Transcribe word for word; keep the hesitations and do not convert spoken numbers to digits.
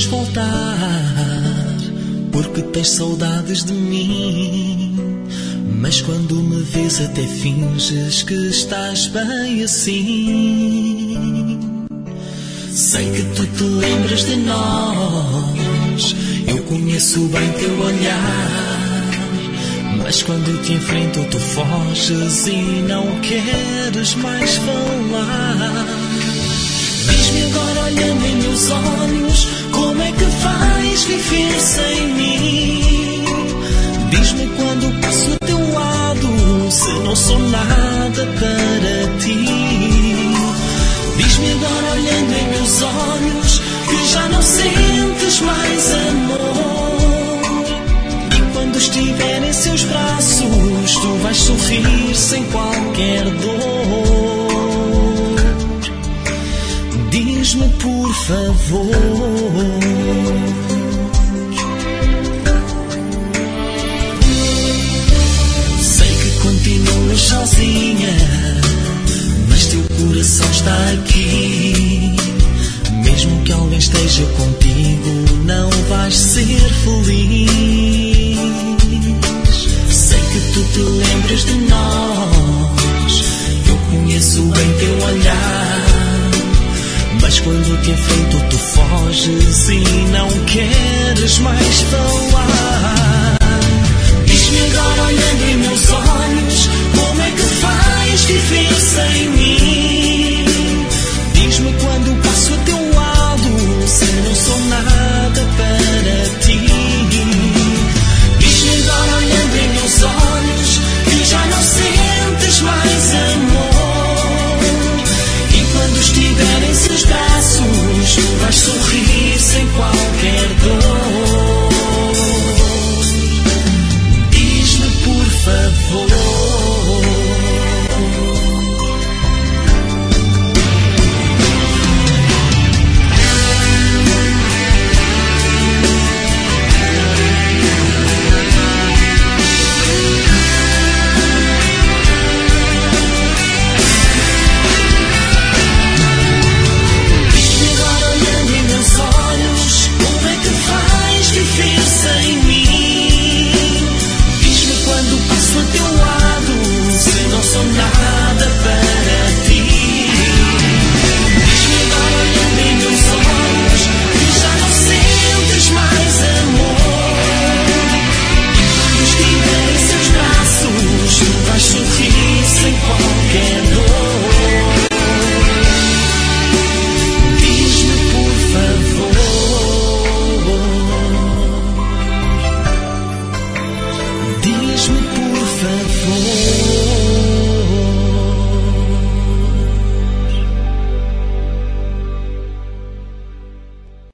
voltar, porque tens saudades de mim. Mas quando me vês até finges que estás bem assim. Sei que tu te lembras de nós, eu conheço bem teu olhar. Mas quando te enfrento tu foges e não queres mais falar. Diz-me agora olhando em meus olhos, como é que vais viver sem mim? Diz-me quando passo ao teu lado, se não sou nada para ti. Diz-me agora olhando em meus olhos, que já não sentes mais amor. E quando estiver em seus braços, tu vais sorrir sem qualquer dor. Diz-me por favor. Continuas sozinha, mas teu coração está aqui. Mesmo que alguém esteja contigo, não vais ser feliz. Sei que tu te lembras de nós, eu conheço bem teu olhar. Mas quando te enfrento tu foges e não queres mais falar. Diz-me agora olhando em meus olhos,